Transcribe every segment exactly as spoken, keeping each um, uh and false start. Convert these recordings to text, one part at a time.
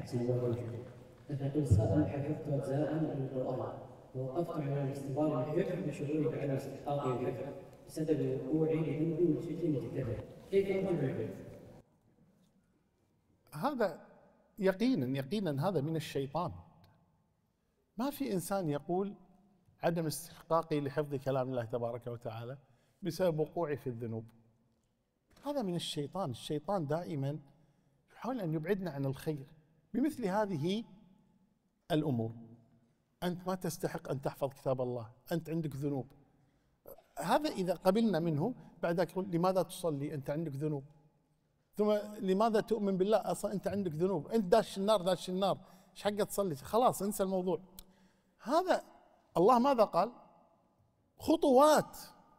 أحسن الله إليكم. مثلا السائل حفظت أجزاء من القرآن ووقفت على الاستمرار الحفظ بشعوري بعدم استحقاقي الحفظ بسبب وقوعي بذنبي وسجني كذا، كيف أرجع الحفظ؟ هذا يقينا يقينا هذا من الشيطان. ما في إنسان يقول عدم استحقاقي لحفظ كلام الله تبارك وتعالى بسبب وقوعي في الذنوب. هذا من الشيطان. الشيطان دائما يحاول أن يبعدنا عن الخير بمثل هذه الأمور. أنت ما تستحق أن تحفظ كتاب الله، أنت عندك ذنوب. هذا إذا قبلنا منه بعد ذلك يقول لماذا تصلي؟ أنت عندك ذنوب. ثم لماذا تؤمن بالله؟ أصلا أنت عندك ذنوب، أنت داش النار داش النار، إيش حقه تصلي؟ خلاص انسى الموضوع. هذا الله ماذا قال؟ خطوات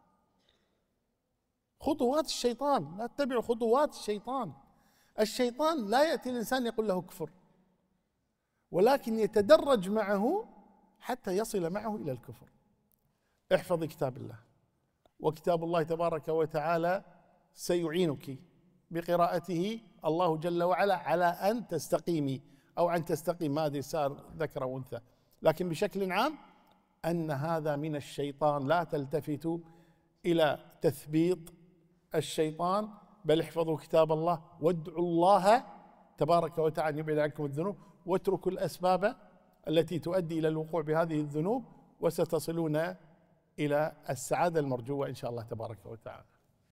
خطوات الشيطان، لا تتبعوا خطوات الشيطان. الشيطان لا يأتي الإنسان يقول له كفر، ولكن يتدرج معه حتى يصل معه إلى الكفر. احفظ كتاب الله، وكتاب الله تبارك وتعالى سيعينك بقراءته الله جل وعلا على أن تستقيمي أو أن تستقيم، ما أدري صار ذكر أو أنثى، لكن بشكل عام أن هذا من الشيطان. لا تلتفتوا إلى تثبيط الشيطان، بل احفظوا كتاب الله وادعوا الله تبارك وتعالى أن يبعد عنكم الذنوب، واتركوا الأسباب التي تؤدي إلى الوقوع بهذه الذنوب، وستصلون إلى السعادة المرجوة إن شاء الله تبارك وتعالى.